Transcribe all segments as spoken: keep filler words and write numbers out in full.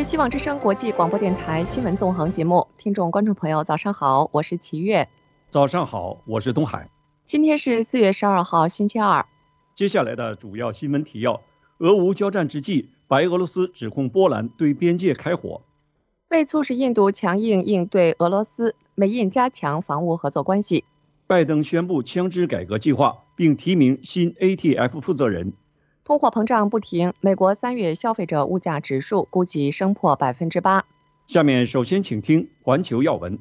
希望之声国际广播电台新闻纵横节目，听众观众朋友早上好，我是齐月。 早上好，我是东海。 今天是四月十二号星期二。 接下来的主要新闻提要：俄乌交战之际，白俄罗斯指控波兰对边界开火。 为促使印度强硬应对俄罗斯，美印加强防务合作关系。 拜登宣布枪支改革计划，并提名新 A T F 负责人。 通货膨胀不停，美国三月消费者物价指数估计升破百分之八。 下面首先请听环球要闻。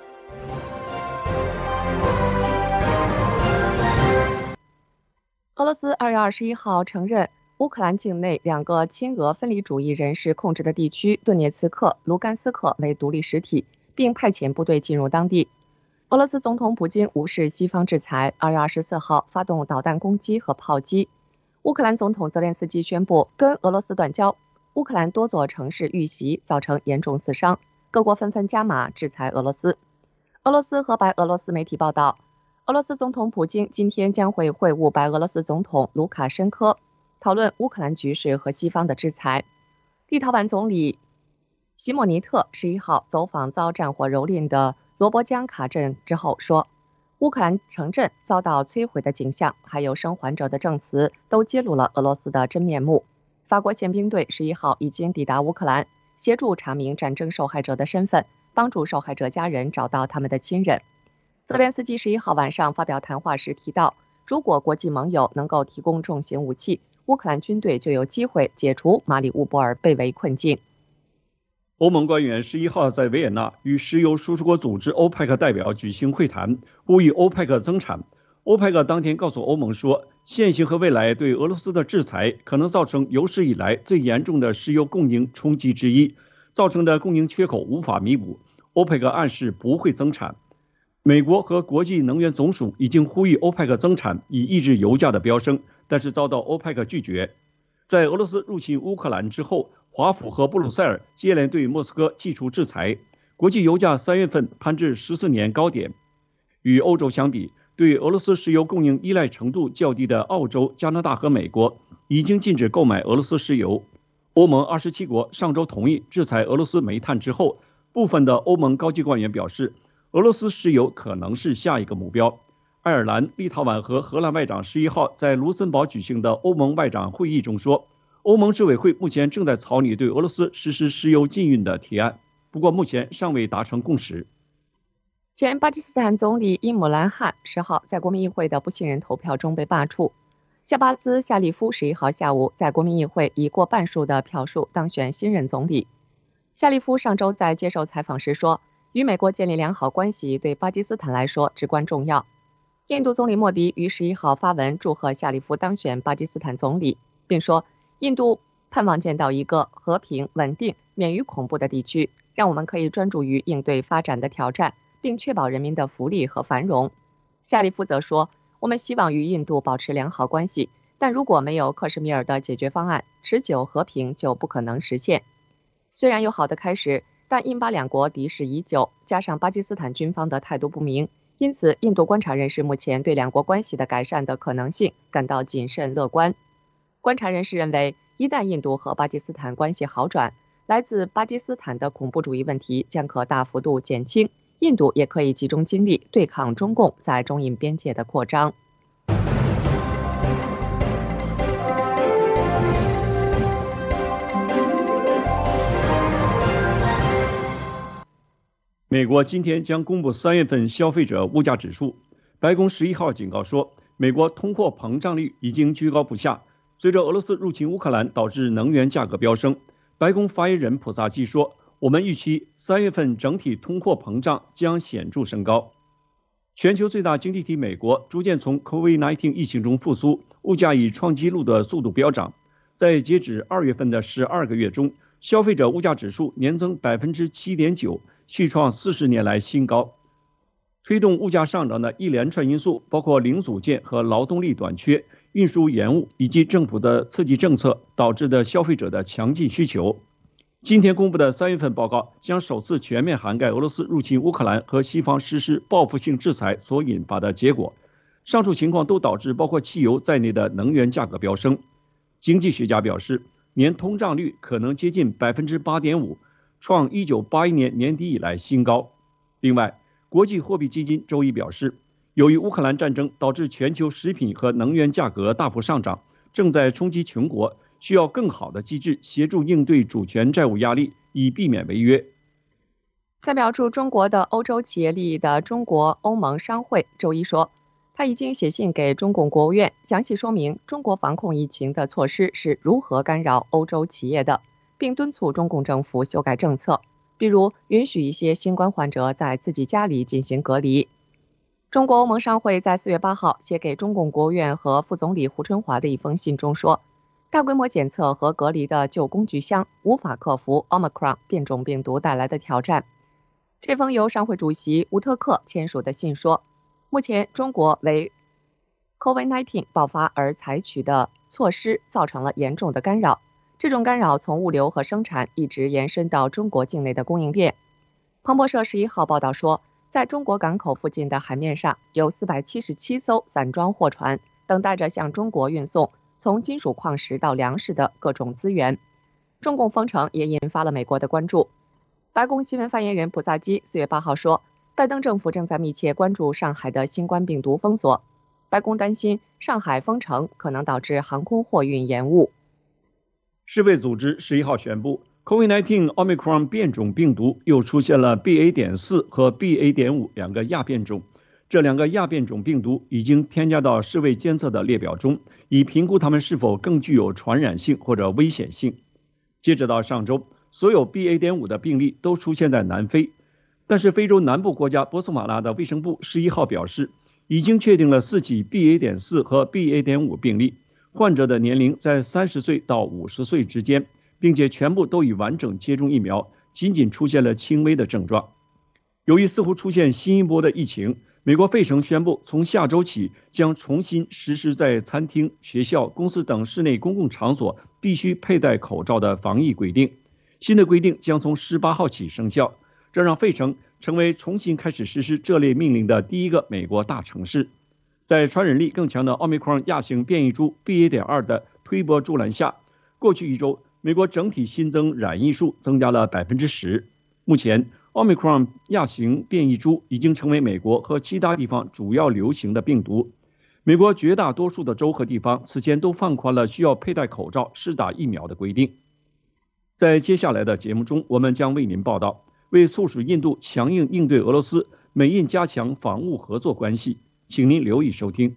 俄罗斯二月二十一号承认，乌克兰境内两个亲俄分离主义人士控制的地区顿涅茨克、卢甘斯克为独立实体，并派遣部队进入当地。俄罗斯总统普京无视西方制裁，二月二十四号发动导弹攻击和炮击。乌克兰总统泽连斯基宣布跟俄罗斯断交，乌克兰多座城市遇袭，造成严重死伤，各国纷纷加码制裁俄罗斯。俄罗斯和白俄罗斯媒体报道，俄罗斯总统普京今天将会会晤白俄罗斯总统卢卡申科，讨论乌克兰局势和西方的制裁。立陶宛总理西莫尼特十一号走访遭战火蹂躏的罗伯江卡镇之后说，乌克兰城镇遭到摧毁的景象，还有生还者的证词，都揭露了俄罗斯的真面目。法国宪兵队十一号已经抵达乌克兰，协助查明战争受害者的身份，帮助受害者家人找到他们的亲人。泽连斯基十一号晚上发表谈话时提到，如果国际盟友能够提供重型武器，乌克兰军队就有机会解除马里乌波尔被围困境。 欧盟官员十一号在维也纳与石油输出国组织欧佩克代表举行会谈，呼吁欧佩克增产。欧佩克当天告诉欧盟说，现行和未来对俄罗斯的制裁可能造成有史以来最严重的石油供应冲击之一，造成的供应缺口无法弥补。欧佩克暗示不会增产。美国和国际能源总署已经呼吁欧佩克增产，以抑制油价的飙升，但是遭到欧佩克拒绝。在俄罗斯入侵乌克兰之后，华府和布鲁塞尔接连对莫斯科祭出制裁，国际油价三月份攀至十四年高点。与欧洲相比，对俄罗斯石油供应依赖程度较低的澳洲、加拿大和美国已经禁止购买俄罗斯石油。欧盟二十七国上周同意制裁俄罗斯煤炭之后，部分的欧盟高级官员表示，俄罗斯石油可能是下一个目标。爱尔兰、立陶宛和荷兰外长十一号在卢森堡举行的欧盟外长会议中说，欧盟执委会目前正在草拟对俄罗斯实施石油禁运的提案，不过目前尚未达成共识。 前巴基斯坦总理伊姆兰汗十号在国民议会的不信任投票中被罢黜。夏巴兹夏利夫十一号下午在国民议会以过半数的票数当选新任总理。夏利夫上周在接受采访时说，与美国建立良好关系对巴基斯坦来说至关重要。印度总理莫迪于十一号发文祝贺夏利夫当选巴基斯坦总理，并说，印度盼望见到一个和平、稳定、免于恐怖的地区，让我们可以专注于应对发展的挑战，并确保人民的福利和繁荣。夏利夫则说，我们希望与印度保持良好关系，但如果没有克什米尔的解决方案，持久和平就不可能实现。虽然有好的开始，但印巴两国敌视已久，加上巴基斯坦军方的态度不明，因此印度观察人士目前对两国关系的改善的可能性感到谨慎乐观。观察人士认为，一旦印度和巴基斯坦关系好转，来自巴基斯坦的恐怖主义问题将可大幅度减轻，印度也可以集中精力对抗中共在中印边界的扩张。 美国今天将公布三月份消费者物价指数。白宫十一号警告说，美国通货膨胀率已经居高不下。随着俄罗斯入侵乌克兰导致能源价格飙升，白宫发言人普萨基说，我们预期三月份整体通货膨胀将显著升高。全球最大经济体美国逐渐从 COVID 十九 疫情中复苏，物价以创纪录的速度飙涨。在截止二月份的十二个月中，消费者物价指数年增 百分之七点九， 续创四十年来新高。推动物价上涨的一连串因素包括零组件和劳动力短缺、运输延误以及政府的刺激政策导致的消费者的强劲需求。今天公布的三月份报告将首次全面涵盖俄罗斯入侵乌克兰和西方实施报复性制裁所引发的结果。上述情况都导致包括汽油在内的能源价格飙升。经济学家表示， 年通胀率可能接近 百分之八点五， 创一九八一年年底以来新高。另外，国际货币基金周一表示，由于乌克兰战争导致全球食品和能源价格大幅上涨，正在冲击穷国，需要更好的机制协助应对主权债务压力，以避免违约。 代表驻中国的欧洲企业利益的中国欧盟商会周一说，他已经写信给中共国务院，详细说明中国防控疫情的措施是如何干扰欧洲企业的，并敦促中共政府修改政策，比如允许一些新冠患者在自己家里进行隔离。中国欧盟商会在四月八号写给中共国务院和副总理胡春华的一封信中说，大规模检测和隔离的旧工具箱无法克服 Omicron 变种病毒带来的挑战。这封由商会主席吴特克签署的信说，目前中国为 COVID 十九 爆发而采取的措施造成了严重的干扰，这种干扰从物流和生产一直延伸到中国境内的供应链。彭博社十一号报道说，在中国港口附近的海面上有四百七十七艘散装货船，等待着向中国运送从金属矿石到粮食的各种资源。中共封城也引发了美国的关注。白宫新闻发言人普萨基四月八号说，拜登政府正在密切关注上海的新冠病毒封锁。白宫担心上海封城可能导致航空货运延误。 世卫组织十一号宣布 ，COVID 十九 Omicron 变种病毒又出现了 B A 点四 和 B A 点五 两个亚变种。这两个亚变种病毒已经添加到世卫监测的列表中，以评估它们是否更具有传染性或者危险性。截止到上周，所有 B A 点五 的病例都出现在南非，但是非洲南部国家波斯瓦纳的卫生部十一号表示，已经确定了四起 B A 点四 和 B A 点五 病例，患者的年龄在三十岁到五十岁之间，并且全部都已完整接种疫苗，仅仅出现了轻微的症状。由于似乎出现新一波的疫情，美国费城宣布从下周起将重新实施在餐厅、学校、公司等室内公共场所必须佩戴口罩的防疫规定。新的规定将从十八号起生效，这让费城成为重新开始实施这类命令的第一个美国大城市。在传染力更强的奥密克戎亚型变异株 B A 点二 的推波助澜下，过去一周美国整体新增染疫数增加了 百分之十。目前奥密克戎亚型变异株已经成为美国和其他地方主要流行的病毒。美国绝大多数的州和地方此前都放宽了需要佩戴口罩、施打疫苗的规定。在接下来的节目中，我们将为您报道，为促使印度强硬应对俄罗斯，美印加强防务合作关系，请您留意收听。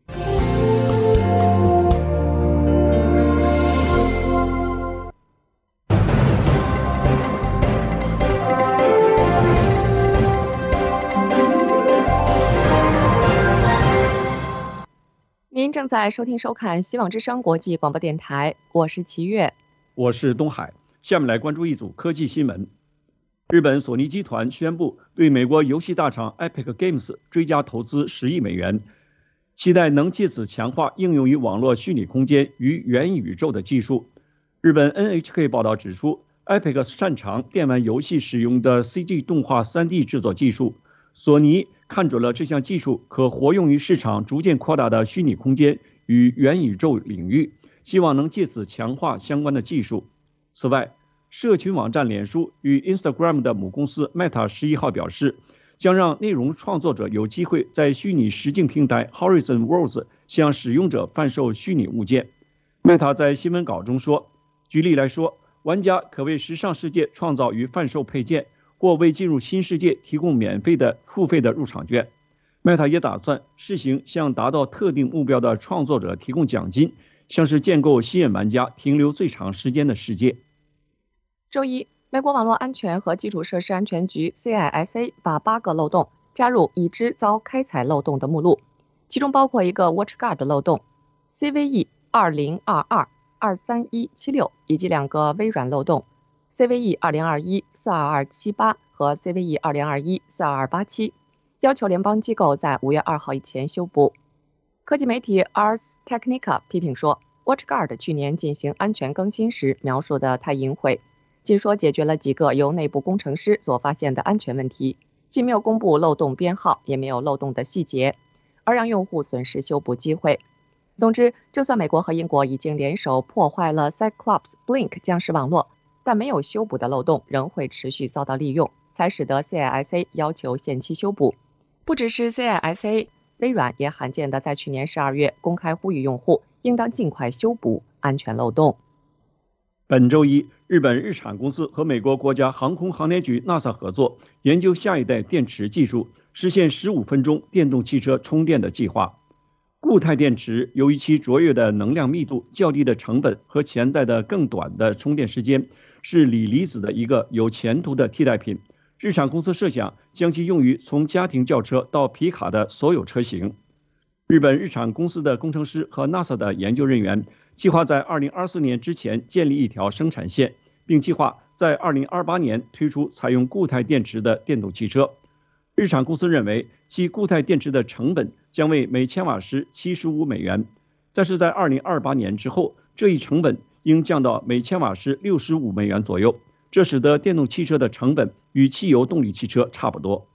您正在收听收看希望之声国际广播电台，我是齐月， 我是东海。下面来关注一组科技新闻。日本索尼集团宣布对美国游戏大厂 Epic Games 追加投资十亿美元，期待能借此强化应用于网络虚拟空间与元宇宙的技术。日本 N H K 报道指出 ，Epic 擅长电玩游戏使用的 C G 动画 三 D 制作技术，索尼看准了这项技术可活用于市场逐渐扩大的虚拟空间与元宇宙领域，希望能借此强化相关的技术。此外，社群网站脸书与 Instagram 的母公司 Meta 十一号表示，将让内容创作者有机会在虚拟实境平台 Horizon Worlds 向使用者贩售虚拟物件。Meta 在新闻稿中说，举例来说，玩家可为时尚世界创造与贩售配件，或为进入新世界提供免费的付费的入场券。Meta 也打算试行向达到特定目标的创作者提供奖金，像是建构吸引玩家停留最长时间的世界。 周一，美国网络安全和基础设施安全局 C I S A 把八个漏洞加入已知遭开采漏洞的目录，其中包括一个 WatchGuard 漏洞 C V E 二零二二 二三一七六以及两个微软漏洞 C V E 二零二一 四二二七八和 C V E 二零二一 四二二八七，要求联邦机构在五月二号以前修补。科技媒体 Ars Technica 批评说 ，WatchGuard 去年进行安全更新时描述的太隐晦，仅说解决了几个由内部工程师所发现的安全问题，既没有公布漏洞编号，也没有漏洞的细节，而让用户损失修补机会。 总之，就算美国和英国已经联手破坏了 Cyclops Blink 僵尸网络，但没有修补的漏洞仍会持续遭到利用，才使得 C I S A 要求限期修补。不只是 C I S A， 微软也罕见地在去年十二月公开呼吁用户应当尽快修补安全漏洞。 本周一，日本日产公司和美国国家航空航天局 NASA 合作，研究下一代电池技术，实现十五分钟电动汽车充电的计划。固态电池由于其卓越的能量密度、较低的成本和潜在的更短的充电时间，是锂离子的一个有前途的替代品。日产公司设想将其用于从家庭轿车到皮卡的所有车型。日本日产公司的工程师和 NASA 的研究人员计划在二零二四年之前建立一条生产线，并计划在二零二八年推出采用固态电池的电动汽车。日产公司认为其固态电池的成本将为每千瓦时七十五美元，但是在二零二八年之后，这一成本应降到每千瓦时六十五美元左右，这使得电动汽车的成本与汽油动力汽车差不多。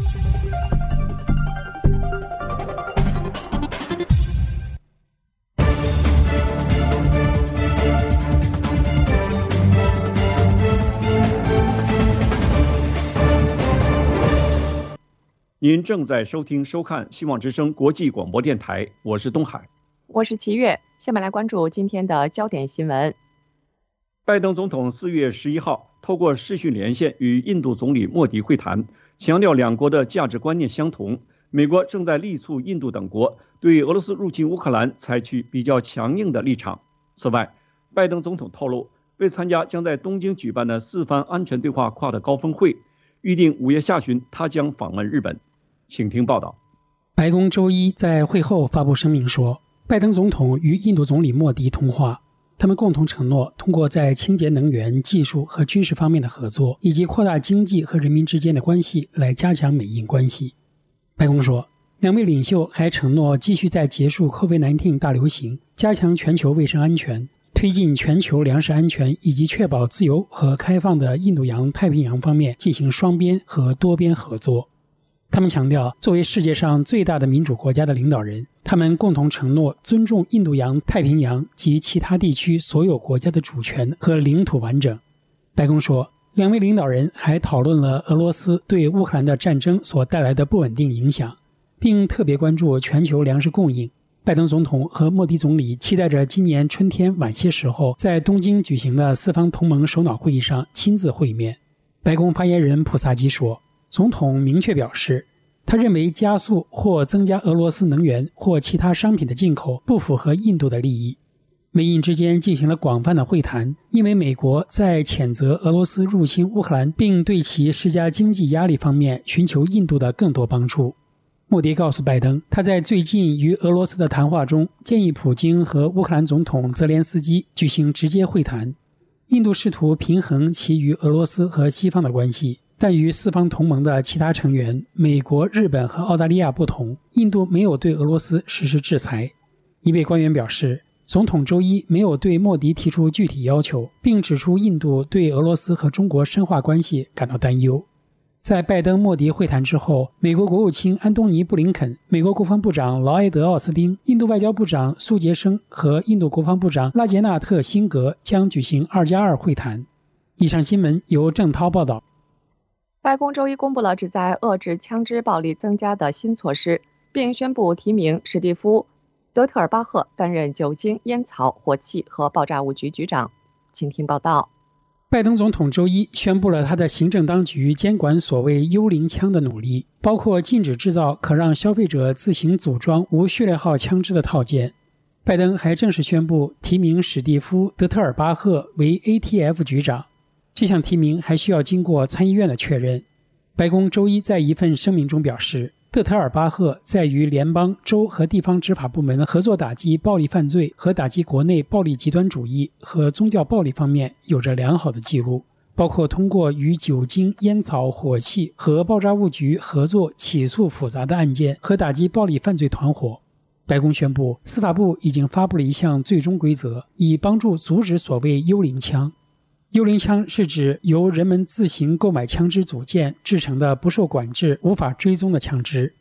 您正在收听收看希望之声国际广播电台，我是东海， 我是齐月。下面来关注今天的焦点新闻。 拜登总统四月十一号透过视讯连线与印度总理莫迪会谈，强调两国的价值观念相同。美国正在力促印度等国对俄罗斯入侵乌克兰采取比较强硬的立场。此外，拜登总统透露，为参加将在东京举办的四方安全对话跨的高峰会，预定五月下旬他将访问日本。请听报道。 白宫周一在会后发布声明说，拜登总统与印度总理莫迪通话，他们共同承诺通过在清洁能源、技术和军事方面的合作，以及扩大经济和人民之间的关系来加强美印关系。白宫说，两位领袖还承诺继续在结束 COVID 十九 大流行、加强全球卫生安全、推进全球粮食安全以及确保自由和开放的印度洋太平洋方面进行双边和多边合作。他们强调，作为世界上最大的民主国家的领导人，他们共同承诺尊重印度洋太平洋及其他地区所有国家的主权和领土完整。白宫说，两位领导人还讨论了俄罗斯对乌克兰的战争所带来的不稳定影响，并特别关注全球粮食供应。拜登总统和莫迪总理期待着今年春天晚些时候在东京举行的四方同盟首脑会议上亲自会面。白宫发言人普萨基说，总统明确表示，他认为加速或增加俄罗斯能源或其他商品的进口不符合印度的利益。美印之间进行了广泛的会谈，因为美国在谴责俄罗斯入侵乌克兰并对其施加经济压力方面寻求印度的更多帮助。莫迪告诉拜登，他在最近与俄罗斯的谈话中建议普京和乌克兰总统泽连斯基举行直接会谈。印度试图平衡其与俄罗斯和西方的关系，但与四方同盟的其他成员美国、日本和澳大利亚不同，印度没有对俄罗斯实施制裁。一位官员表示，总统周一没有对莫迪提出具体要求，并指出印度对俄罗斯和中国深化关系感到担忧。在拜登莫迪会谈之后，美国国务卿安东尼·布林肯、美国国防部长劳埃德·奥斯汀、印度外交部长苏杰生和印度国防部长拉杰纳特·辛格将举行二加二会谈。以上新闻由郑涛报道。 白宫周一公布了旨在遏制枪支暴力增加的新措施，并宣布提名史蒂夫·德特尔巴赫担任酒精、烟草、火器和爆炸物局局长。请听报道。 拜登总统周一宣布了他的行政当局监管所谓幽灵枪的努力，包括禁止制造可让消费者自行组装无序列号枪支的套件。拜登还正式宣布提名史蒂夫·德特尔巴赫为 A T F 局长，这项提名还需要经过参议院的确认。白宫周一在一份声明中表示，德特尔巴赫在与联邦、州和地方执法部门合作打击暴力犯罪和打击国内暴力极端主义和宗教暴力方面有着良好的记录，包括通过与酒精、烟草、火器和爆炸物局合作起诉复杂的案件和打击暴力犯罪团伙。白宫宣布，司法部已经发布了一项最终规则，以帮助阻止所谓幽灵枪。幽灵枪是指由人们自行购买枪支组件制成的不受管制、无法追踪的枪支。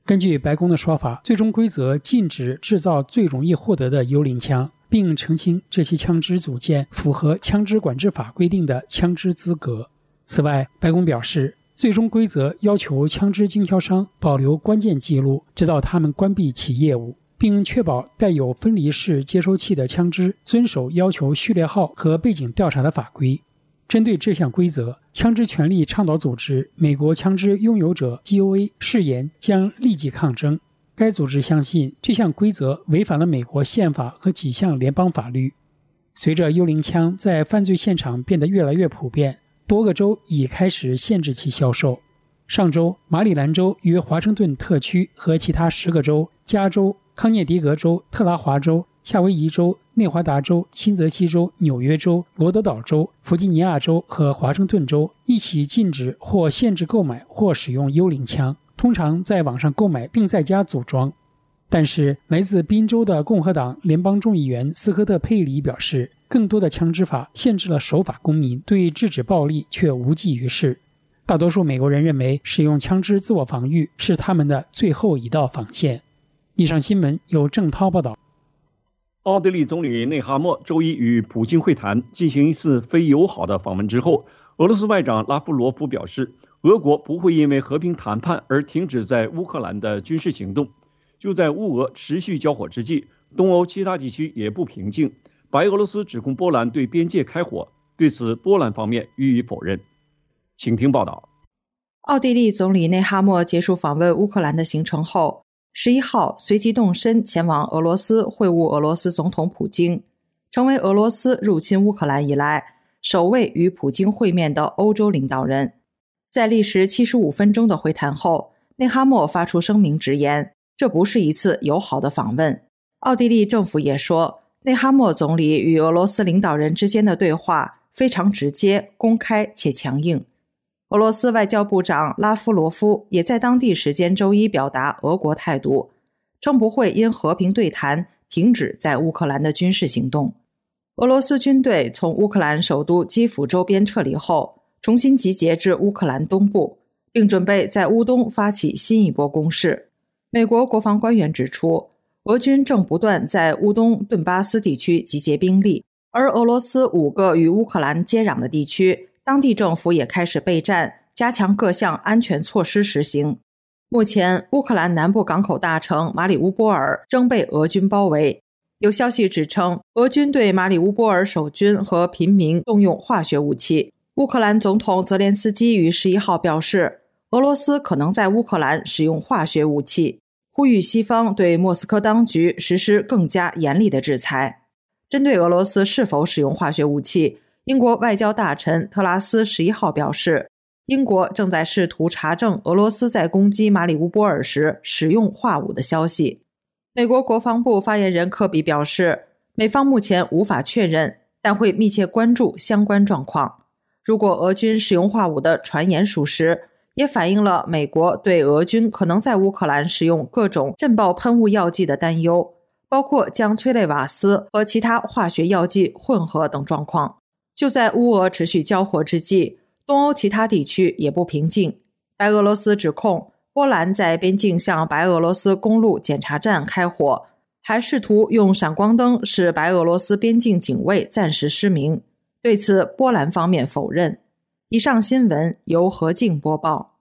根据白宫的说法，最终规则禁止制造最容易获得的幽灵枪，并澄清这些枪支组件符合枪支管制法规定的枪支资格。此外，白宫表示，最终规则要求枪支经销商保留关键记录，直到他们关闭其业务，并确保带有分离式接收器的枪支遵守要求序列号和背景调查的法规。针对这项规则，枪支权利倡导组织美国枪支拥有者 G O A 誓言将立即抗争。该组织相信这项规则违反了美国宪法和几项联邦法律。随着幽灵枪在犯罪现场变得越来越普遍，多个州已开始限制其销售。上周，马里兰州与华盛顿特区和其他十个州、加州、康涅狄格州、特拉华州、夏威夷州、内华达州、新泽西州、纽约州、罗德岛州、弗吉尼亚州和华盛顿州一起禁止或限制购买或使用幽灵枪，通常在网上购买并在家组装。但是，来自宾州的共和党联邦众议员斯科特·佩里表示，更多的枪支法限制了守法公民，对制止暴力却无济于事。大多数美国人认为，使用枪支自我防御是他们的最后一道防线。以上新闻由郑涛报道。 奥地利总理内哈默周一与普京会谈，进行一次非友好的访问之后，俄罗斯外长拉夫罗夫表示，俄国不会因为和平谈判而停止在乌克兰的军事行动。就在乌俄持续交火之际，东欧其他地区也不平静。白俄罗斯指控波兰对边界开火，对此波兰方面予以否认。请听报道。 奥地利总理内哈默结束访问乌克兰的行程后，十一号随即动身前往俄罗斯会晤俄罗斯总统普京，成为俄罗斯入侵乌克兰以来首位与普京会面的欧洲领导人。在历时七十五分钟的会谈后，内哈默发出声明直言，这不是一次友好的访问。奥地利政府也说，内哈默总理与俄罗斯领导人之间的对话非常直接、公开且强硬。俄罗斯外交部长拉夫罗夫也在当地时间周一表达俄国态度，称不会因和平对谈停止在乌克兰的军事行动。俄罗斯军队从乌克兰首都基辅周边撤离后，重新集结至乌克兰东部，并准备在乌东发起新一波攻势。美国国防官员指出，俄军正不断在乌东顿巴斯地区集结兵力，而俄罗斯五个与乌克兰接壤的地区，当地政府也开始备战，加强各项安全措施实行。目前，乌克兰南部港口大城马里乌波尔仍被俄军包围。有消息指称，俄军对马里乌波尔守军和平民动用化学武器。乌克兰总统泽连斯基于十一号表示，俄罗斯可能在乌克兰使用化学武器，呼吁西方对莫斯科当局实施更加严厉的制裁。针对俄罗斯是否使用化学武器，英国外交大臣特拉斯十一号表示，英国正在试图查证俄罗斯在攻击马里乌波尔时使用化武的消息。美国国防部发言人科比表示，美方目前无法确认，但会密切关注相关状况。如果俄军使用化武的传言属实，也反映了美国对俄军可能在乌克兰使用各种震爆喷雾药剂的担忧，包括将催泪瓦斯和其他化学药剂混合等状况。就在乌俄持续交火之际，东欧其他地区也不平静。白俄罗斯指控波兰在边境向白俄罗斯公路检查站开火，还试图用闪光灯使白俄罗斯边境警卫暂时失明。对此，波兰方面否认。以上新闻由何静播报。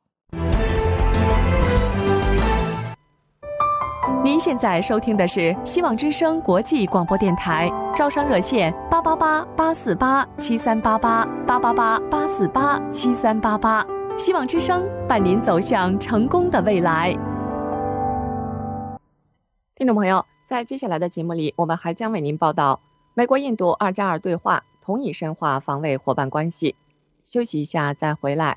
您现在收听的是希望之声国际广播电台，招商热线八八八八四八七三八八八八八八四八七三八八，希望之声伴您走向成功的未来。听众朋友，在接下来的节目里，我们还将为您报道美国印度二加二对话同意深化防卫伙伴关系。休息一下再回来。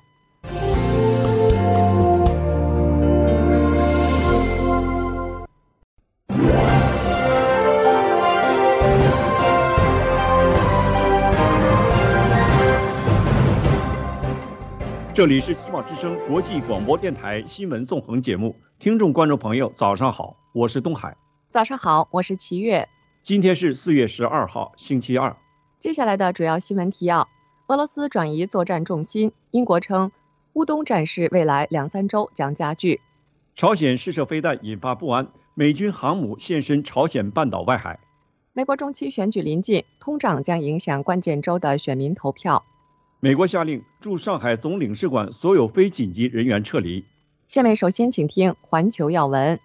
这里是希望之声国际广播电台新闻纵横节目，听众观众朋友早上好，我是东海。 早上好，我是齐月。 今天是四月十二号星期二。 接下来的主要新闻提要：俄罗斯转移作战重心，英国称乌东战事未来两三周将加剧； 朝鲜试射飞弹引发不安，美军航母现身朝鲜半岛外海。 美国中期选举临近，通胀将影响关键州的选民投票。 美国下令驻上海总领事馆所有非紧急人员撤离。 下面首先请听环球要闻。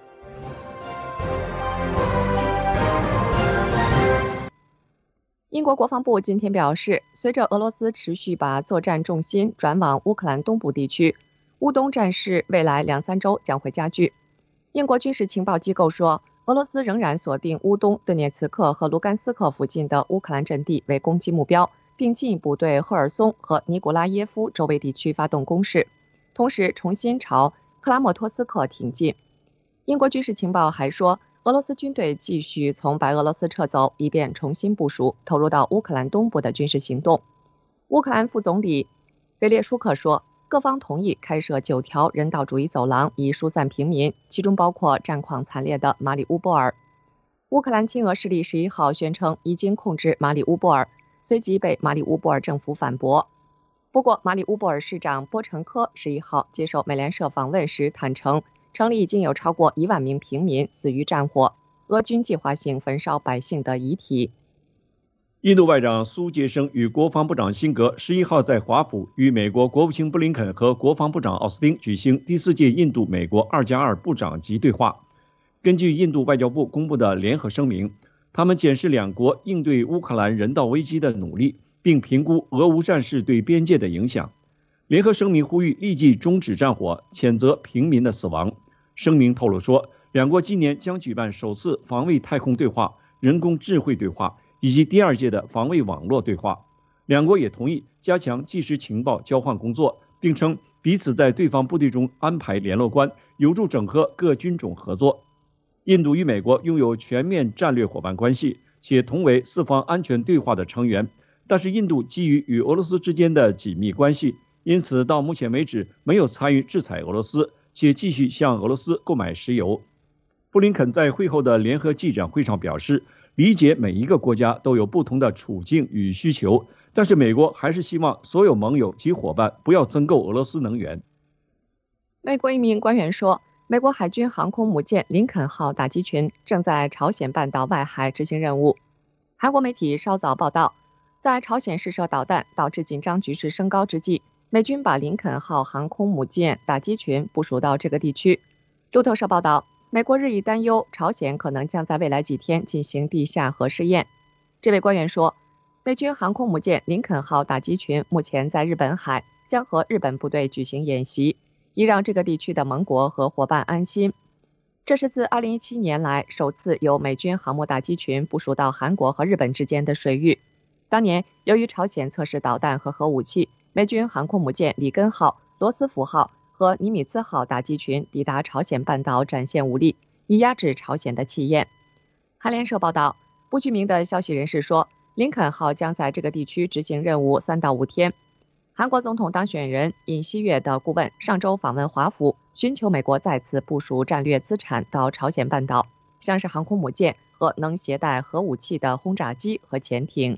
英国国防部今天表示，随着俄罗斯持续把作战重心转往乌克兰东部地区，乌东战事未来两三周将会加剧。英国军事情报机构说，俄罗斯仍然锁定乌东顿涅茨克和卢甘斯克附近的乌克兰阵地为攻击目标，并进一步对赫尔松和尼古拉耶夫周围地区发动攻势，同时重新朝克拉莫托斯克挺进。英国军事情报还说，俄罗斯军队继续从白俄罗斯撤走，以便重新部署投入到乌克兰东部的军事行动。乌克兰副总理维列舒克说，各方同意开设九条人道主义走廊，以疏散平民，其中包括战况惨烈的马里乌波尔。乌克兰亲俄势力十一号宣称已经控制马里乌波尔，随即被马里乌波尔政府反驳。不过，马里乌波尔市长波陈科十一号接受美联社访问时坦承，城里已经有超过一万名平民死于战火，俄军计划性焚烧百姓的遗体。 印度外长苏杰生与国防部长辛格十一号在华府与美国国务卿布林肯和国防部长奥斯汀举行第四届印度美国二加二部长级对话。根据印度外交部公布的联合声明，他们检视两国应对乌克兰人道危机的努力，并评估俄乌战事对边界的影响。联合声明呼吁立即终止战火，谴责平民的死亡。声明透露说，两国今年将举办首次防卫太空对话、人工智慧对话以及第二届的防卫网络对话。两国也同意加强即时情报交换工作，并称彼此在对方部队中安排联络官，有助整合各军种合作。印度与美国拥有全面战略伙伴关系，且同为四方安全对话的成员，但是印度基于与俄罗斯之间的紧密关系，因此到目前为止没有参与制裁俄罗斯，且继续向俄罗斯购买石油。布林肯在会后的联合记者会上表示，理解每一个国家都有不同的处境与需求，但是美国还是希望所有盟友及伙伴不要增购俄罗斯能源。 美国一名官员说，美国海军航空母舰林肯号打击群正在朝鲜半岛外海执行任务。韩国媒体稍早报道，在朝鲜试射导弹导致紧张局势升高之际，美军把林肯号航空母舰打击群部署到这个地区。路透社报道，美国日益担忧朝鲜可能将在未来几天进行地下核试验。这位官员说，美军航空母舰林肯号打击群目前在日本海，将和日本部队举行演习，以让这个地区的盟国和伙伴安心。这是自二零一七年来首次由美军航母打击群部署到韩国和日本之间的水域。当年由于朝鲜测试导弹和核武器，美军航空母舰里根号、罗斯福号和尼米兹号打击群抵达朝鲜半岛展现武力，以压制朝鲜的气焰。韩联社报道，不具名的消息人士说，林肯号将在这个地区执行任务三到五天。韩国总统当选人尹锡悦的顾问上周访问华府，寻求美国再次部署战略资产到朝鲜半岛，像是航空母舰和能携带核武器的轰炸机和潜艇。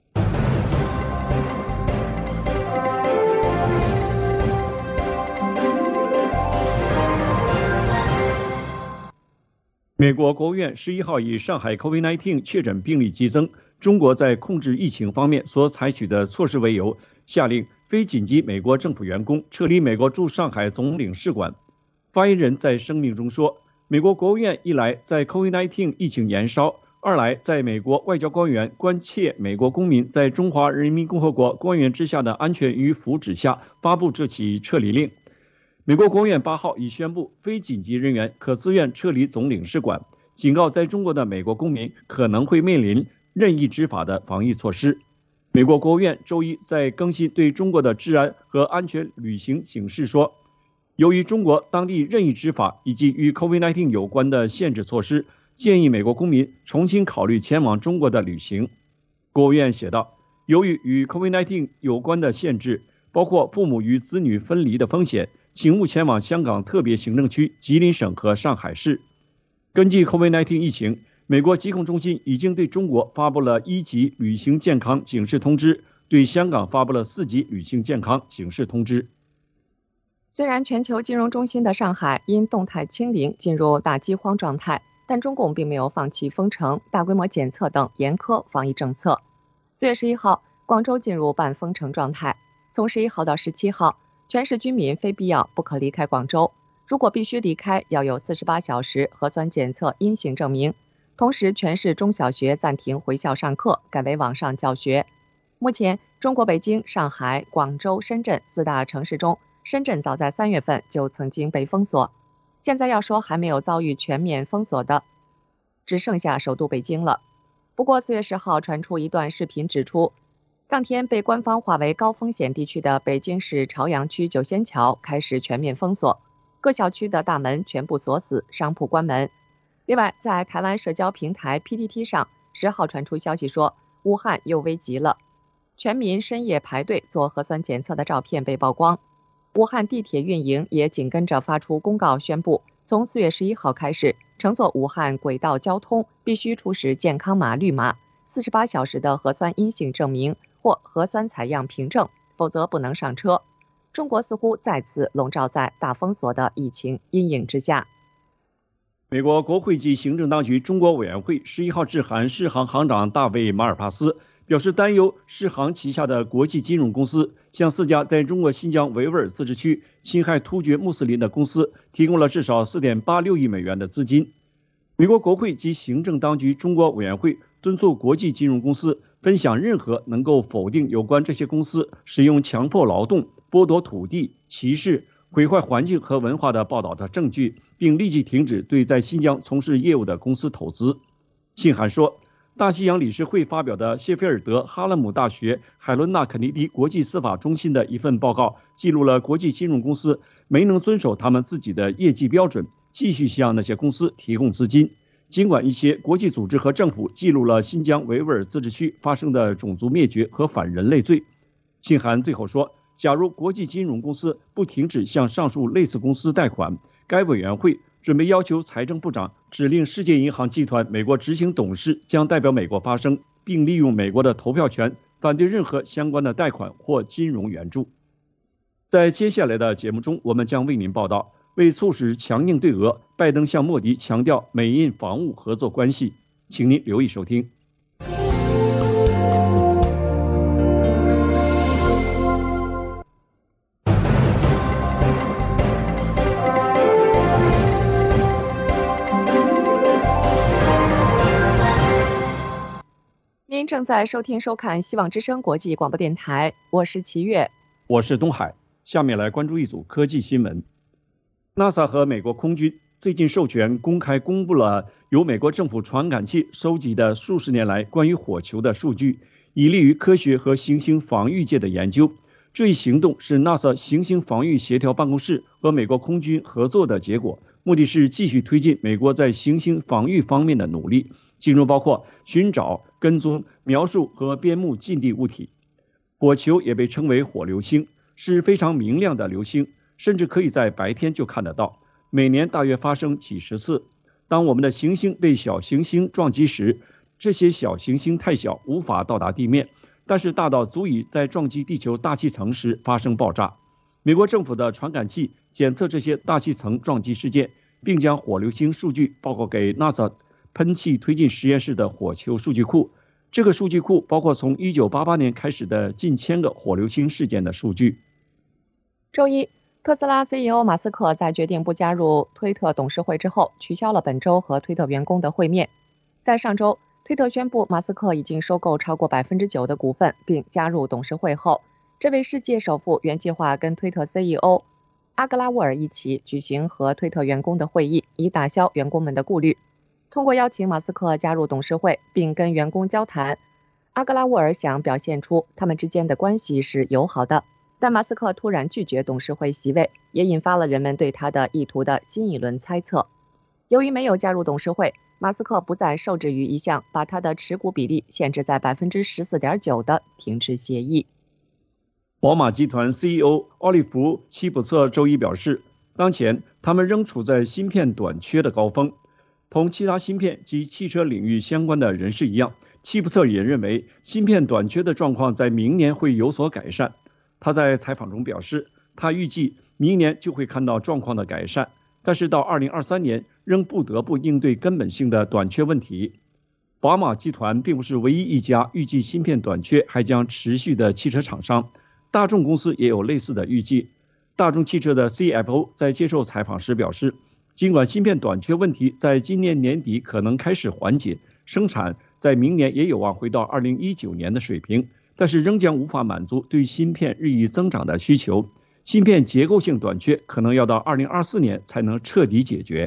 美国国务院十一号以上海 COVID 十九 确诊病例激增，中国在控制疫情方面所采取的措施为由，下令非紧急美国政府员工撤离美国驻上海总领事馆。发言人在声明中说，美国国务院一来在 COVID 十九 疫情延烧，二来在美国外交官员关切美国公民在中华人民共和国官员之下的安全与福祉下，发布这起撤离令。美国国务院八号已宣布，非紧急人员可自愿撤离总领事馆，警告在中国的美国公民可能会面临任意执法的防疫措施。美国国务院周一在更新对中国的治安和安全旅行警示说，由于中国当地任意执法以及与 COVID 十九 有关的限制措施，建议美国公民重新考虑前往中国的旅行。国务院写道，由于与 COVID 十九 有关的限制，包括父母与子女分离的风险，请勿前往香港特别行政区、吉林省和上海市。根据 COVID 十九 疫情，美国疾控中心已经对中国发布了一级旅行健康警示通知，对香港发布了四级旅行健康警示通知。 虽然全球金融中心的上海因动态清零进入大饥荒状态，但中共并没有放弃封城、大规模检测等严苛防疫政策。四月十一号，广州进入半封城状态。从十一号到十七号，全市居民非必要不可离开广州。如果必须离开，要有四十八小时核酸检测阴性证明。同时，全市中小学暂停回校上课，改为网上教学。目前，中国北京、上海、广州、深圳四大城市中，深圳早在三月份就曾经被封锁。现在要说还没有遭遇全面封锁的，只剩下首都北京了。不过，四月十号传出一段视频指出，当天被官方划为高风险地区的北京市朝阳区九仙桥开始全面封锁，各小区的大门全部锁死，商铺关门。另外，在台湾社交平台 P T T 上，十号传出消息说，武汉又危急了，全民深夜排队做核酸检测的照片被曝光。武汉地铁运营也紧跟着发出公告，宣布从四月十一号开始，乘坐武汉轨道交通必须出示健康码绿码、四十八小时的核酸阴性证明或核酸采样凭证，否则不能上车。中国似乎再次笼罩在大封锁的疫情阴影之下。 美国国会及行政当局中国委员会十一号致函世行行长大卫马尔帕斯，表示担忧世行旗下的国际金融公司向四家在中国新疆维吾尔自治区侵害突厥穆斯林的公司提供了至少 四点八六亿美元的资金。美国国会及行政当局中国委员会敦促国际金融公司分享任何能够否定有关这些公司使用强迫劳动、剥夺土地、歧视、毁坏环境和文化的报道的证据，并立即停止对在新疆从事业务的公司投资。信函说，大西洋理事会发表的谢菲尔德哈勒姆大学海伦娜肯尼迪国际司法中心的一份报告，记录了国际金融公司没能遵守他们自己的业绩标准，继续向那些公司提供资金。尽管一些国际组织和政府记录了新疆维吾尔自治区发生的种族灭绝和反人类罪。信函最后说，假如国际金融公司不停止向上述类似公司贷款，该委员会准备要求财政部长指令世界银行集团美国执行董事将代表美国发声，并利用美国的投票权反对任何相关的贷款或金融援助。在接下来的节目中，我们将为您报道，为促使强硬对俄，拜登向莫迪强调美印防务合作关系。请您留意收听。 您正在收听收看希望之声国际广播电台，我是齐月， 我是东海。下面来关注一组科技新闻。 NASA 和美国空军最近授权公开公布了由美国政府传感器收集的数十年来关于火球的数据，以利于科学和行星防御界的研究。这一行动是 NASA 行星防御协调办公室和美国空军合作的结果，目的是继续推进美国在行星防御方面的努力，其中包括寻找、跟踪、描述和编目近地物体。火球也被称为火流星，是非常明亮的流星，甚至可以在白天就看得到，每年大约发生几十次。当我们的行星被小行星撞击时，这些小行星太小，无法到达地面，但是大到足以在撞击地球大气层时发生爆炸。美国政府的传感器检测这些大气层撞击事件，并将火流星数据报告给 NASA 喷气推进实验室的火球数据库。这个数据库包括从一九八八年开始的近千个火流星事件的数据。 周一，特斯拉 C E O 马斯克在决定不加入推特董事会之后，取消了本周和推特员工的会面。在上周，推特宣布马斯克已经收购超过 百分之九 的股份并加入董事会后，这位世界首富原计划跟推特 C E O 阿格拉沃尔一起举行和推特员工的会议，以打消员工们的顾虑。通过邀请马斯克加入董事会并跟员工交谈，阿格拉沃尔想表现出他们之间的关系是友好的。但马斯克突然拒绝董事会席位，也引发了人们对他的意图的新一轮猜测。由于没有加入董事会，马斯克不再受制于一项把他的持股比例限制在 百分之十四点九 的停止协议。 宝马集团 C E O 奥利弗·齐普策周一表示，当前他们仍处在芯片短缺的高峰。同其他芯片及汽车领域相关的人士一样，齐普策也认为芯片短缺的状况在明年会有所改善。他在采访中表示，他预计明年就会看到状况的改善，但是到二零二三年仍不得不应对根本性的短缺问题。宝马集团并不是唯一一家预计芯片短缺还将持续的汽车厂商，大众公司也有类似的预计。大众汽车的 C F O 在接受采访时表示，尽管芯片短缺问题在今年年底可能开始缓解，生产在明年也有望回到二零一九年的水平，但是仍将无法满足对芯片日益增长的需求。芯片结构性短缺可能要到二零二四年才能彻底解决。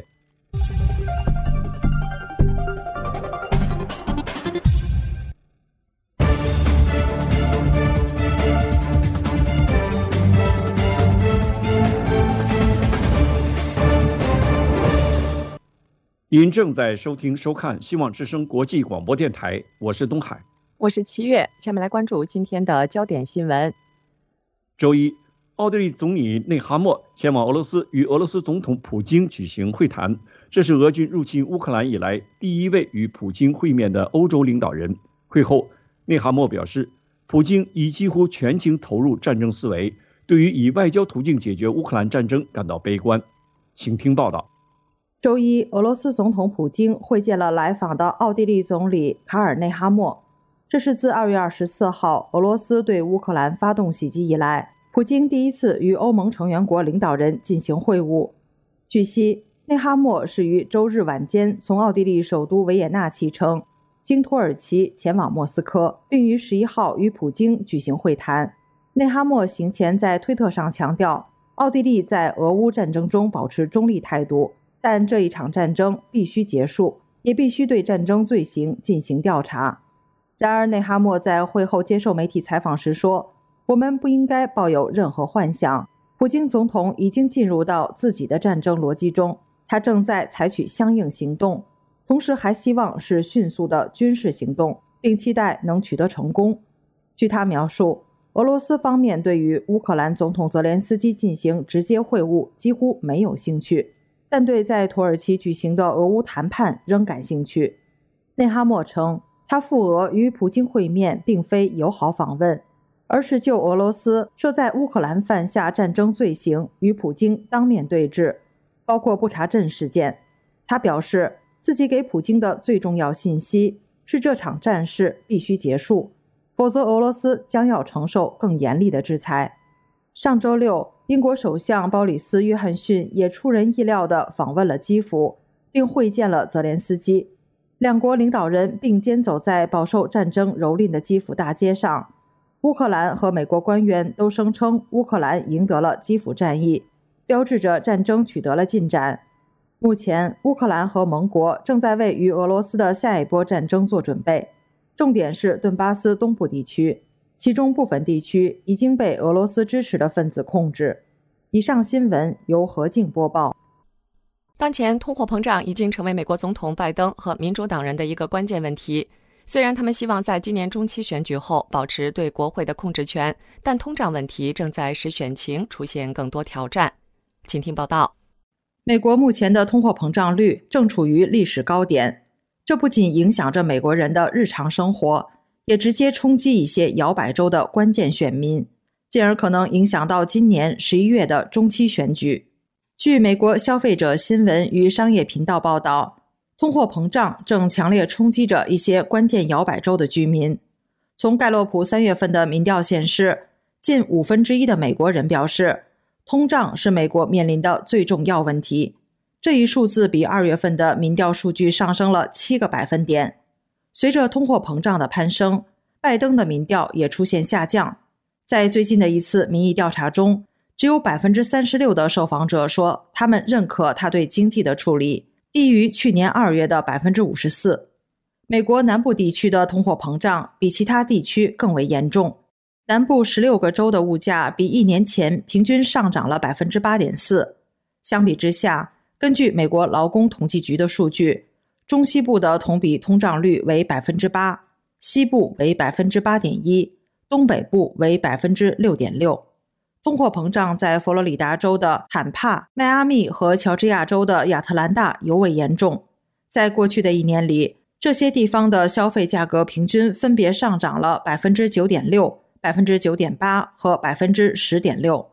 您正在收听收看希望之声国际广播电台，我是东海， 我是七月。下面来关注今天的焦点新闻。 周一，奥地利总理内哈默前往俄罗斯与俄罗斯总统普京举行会谈，这是俄军入侵乌克兰以来第一位与普京会面的欧洲领导人。会后，内哈默表示，普京已几乎全情投入战争思维，对于以外交途径解决乌克兰战争感到悲观。请听报道。 周一，俄罗斯总统普京会见了来访的奥地利总理卡尔内哈默。这是自二月二十四号俄罗斯对乌克兰发动袭击以来，普京第一次与欧盟成员国领导人进行会晤。据悉，内哈默是于周日晚间从奥地利首都维也纳启程，经土耳其前往莫斯科，并于十一号与普京举行会谈。内哈默行前在推特上强调，奥地利在俄乌战争中保持中立态度，但这一场战争必须结束，也必须对战争罪行进行调查。然而，内哈默在会后接受媒体采访时说，我们不应该抱有任何幻想，普京总统已经进入到自己的战争逻辑中，他正在采取相应行动，同时还希望是迅速的军事行动，并期待能取得成功。据他描述，俄罗斯方面对于乌克兰总统泽连斯基进行直接会晤几乎没有兴趣，但对在土耳其举行的俄乌谈判仍感兴趣。内哈默称，他赴俄与普京会面并非友好访问，而是就俄罗斯设在乌克兰犯下战争罪行与普京当面对质，包括布查镇事件。他表示，自己给普京的最重要信息是这场战事必须结束，否则俄罗斯将要承受更严厉的制裁。上周六，英国首相鲍里斯·约翰逊也出人意料地访问了基辅，并会见了泽连斯基。两国领导人并肩走在饱受战争蹂躏的基辅大街上。乌克兰和美国官员都声称乌克兰赢得了基辅战役，标志着战争取得了进展。目前，乌克兰和盟国正在为与俄罗斯的下一波战争做准备，重点是顿巴斯东部地区，其中部分地区已经被俄罗斯支持的分子控制。以上新闻由何静播报。 当前通货膨胀已经成为美国总统拜登和民主党人的一个关键问题。虽然他们希望在今年中期选举后保持对国会的控制权，但通胀问题正在使选情出现更多挑战。请听报道。 美国目前的通货膨胀率正处于历史高点，这不仅影响着美国人的日常生活，也直接冲击一些摇摆州的关键选民，进而可能影响到今年十一月的中期选举。据美国消费者新闻与商业频道报道，通货膨胀正强烈冲击着一些关键摇摆州的居民。从盖洛普三月份的民调显示，近五分之一的美国人表示，通胀是美国面临的最重要问题。这一数字比二月份的民调数据上升了七个百分点。随着通货膨胀的攀升，拜登的民调也出现下降。在最近的一次民意调查中，只有 百分之三十六 的受访者说他们认可他对经济的处理，低于去年二月的 百分之五十四。 美国南部地区的通货膨胀比其他地区更为严重，南部十六个州的物价比一年前平均上涨了 百分之八点四。 相比之下，根据美国劳工统计局的数据，中西部的同比通胀率为 百分之八， 西部为 百分之八点一， 东北部为 百分之六点六。通货膨胀在佛罗里达州的坦帕、迈阿密和乔治亚州的亚特兰大尤为严重。在过去的一年里，这些地方的消费价格平均分别上涨了 百分之九点六、百分之九点八 和 百分之十点六。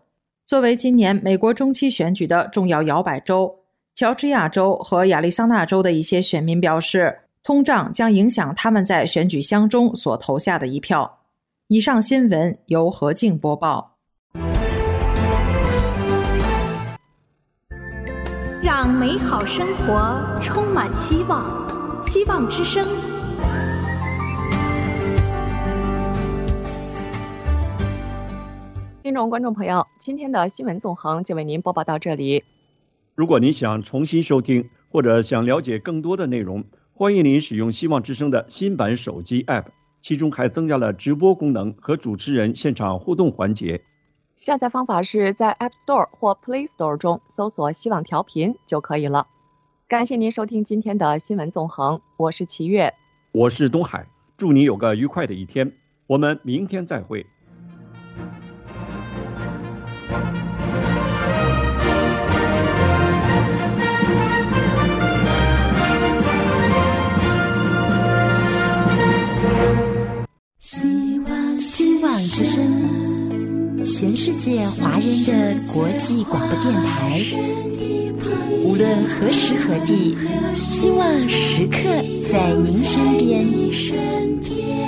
作为今年美国中期选举的重要摇摆州，乔治亚州和亚利桑那州的一些选民表示，通胀将影响他们在选举箱中所投下的一票。以上新闻由何静播报。 让美好生活充满希望，希望之声。 听众观众朋友，今天的新闻纵横就为您播报到这里。 如果您想重新收听或者想了解更多的内容，欢迎您使用希望之声的新版手机 App， 其中还增加了直播功能和主持人现场互动环节。 下载方法是在 App Store 或 Play Store 中搜索希望调频就可以了。感谢您收听今天的新闻纵横，我是齐月， 我是东海，祝你有个愉快的一天，我们明天再会。 希望希望之声，全世界华人的国际广播电台。无论何时何地，希望时刻在您身边。